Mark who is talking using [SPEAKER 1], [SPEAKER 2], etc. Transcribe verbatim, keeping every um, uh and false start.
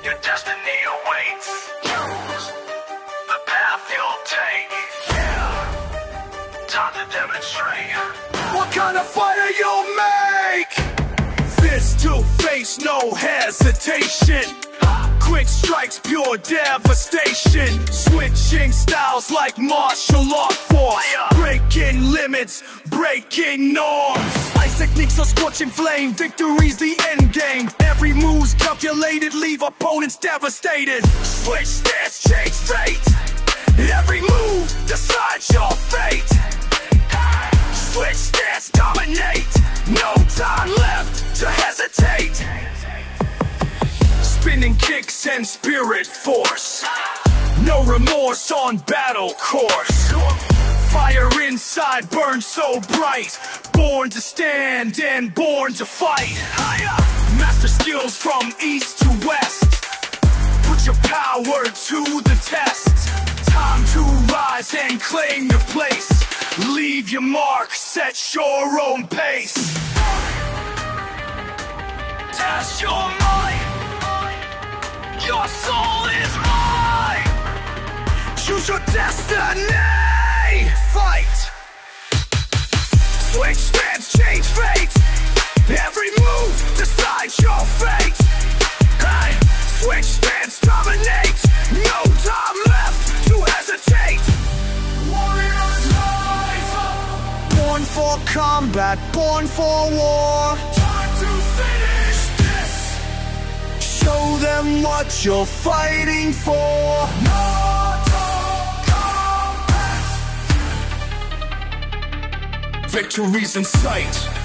[SPEAKER 1] Your destiny awaits. Choose the path you'll take. Yeah, time to demonstrate what kind of fighter you'll make. Fist to face, no hesitation. Quick strikes, pure devastation. Switching styles like martial art force. Breaking limits, breaking norms. Ice techniques are scorching flame. Victory's the end game. Every move's calculated, leave opponents devastated. Switch stance, change fate. Every move decides your fate. Switch stance, dominate. No time left to hesitate. Spinning kicks and spirit force. No remorse on battle course. Fire inside burns so bright. Born to stand and born to fight. Master skills from east to west. Put your power to the test. Time to rise and claim your place. Leave your mark, set your own pace. Test your mind. Your soul is mine. Choose your destiny. Fight. Switch stance, change fate. Every move decides your fate. Hey. Switch stance, dominate. No time left to hesitate. Warrior's life. Born for combat, born for war. Time to finish this. Show them what you're fighting for. Mortal Kombat. Victory's in sight.